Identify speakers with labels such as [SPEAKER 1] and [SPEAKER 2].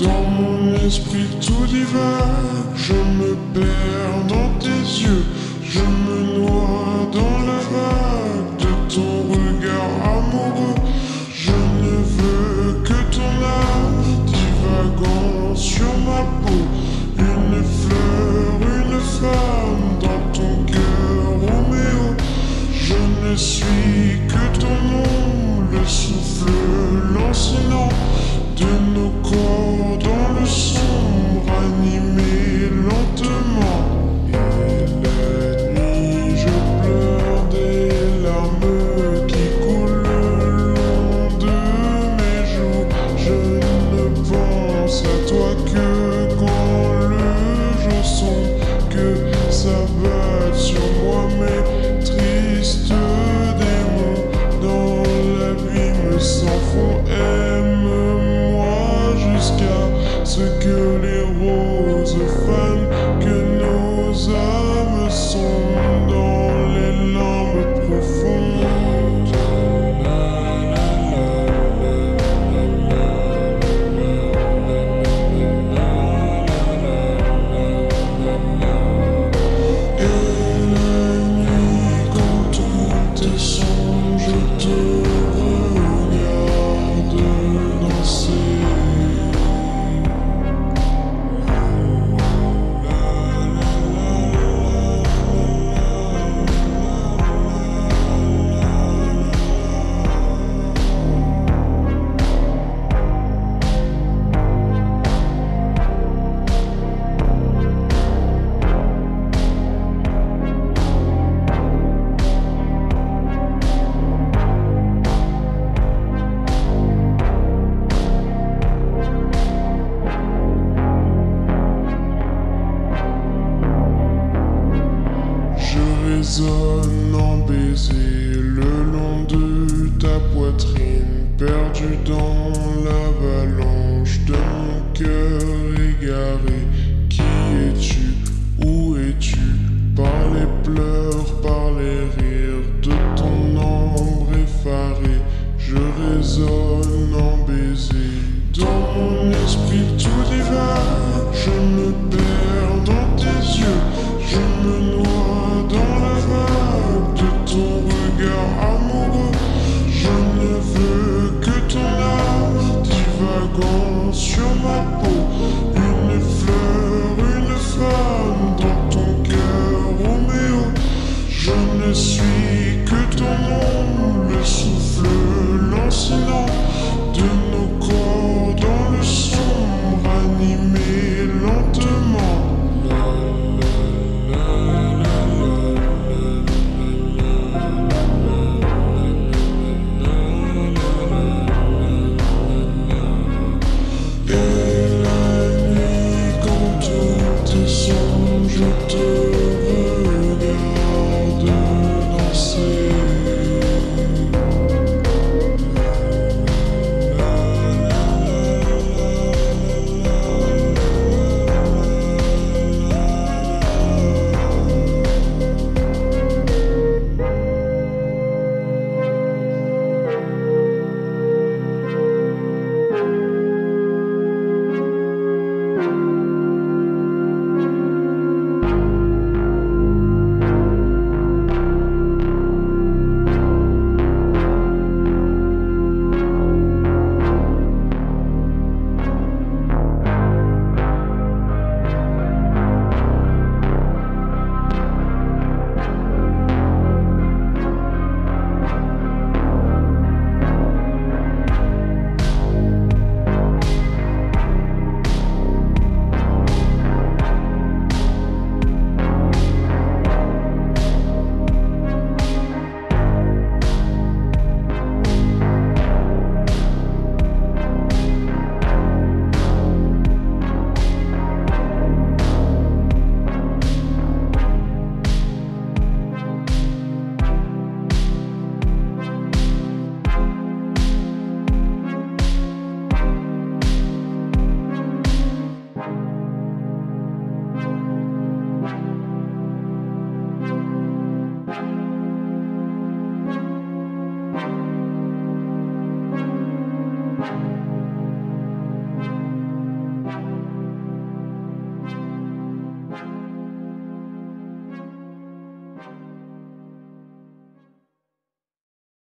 [SPEAKER 1] Dans mon esprit tout divague, je me perds dans tes yeux, je me noie dans la vague de ton regard amoureux. Je ne veux que ton âme divagant sur ma peau, une fleur, une femme dans ton cœur, Roméo. Je ne suis que ton nom, le souffle lancinant de nos corps dans le sombre, animé lentement. Et la nuit, je pleure des larmes qui coulent le long de mes joues. Je ne pense à toi que quand le jour sombre, que s'abattent sur moi mes tristes démons. Dans l'abîme sans fond, jusqu'à ce que les roses fanent, que nos âmes sont dans les limbes profondes. Et la nuit, quand tout est sombre, je te regarde danser. Résonne en baiser le long de ta poitrine, perdu dans l'avalanche de mon cœur égaré.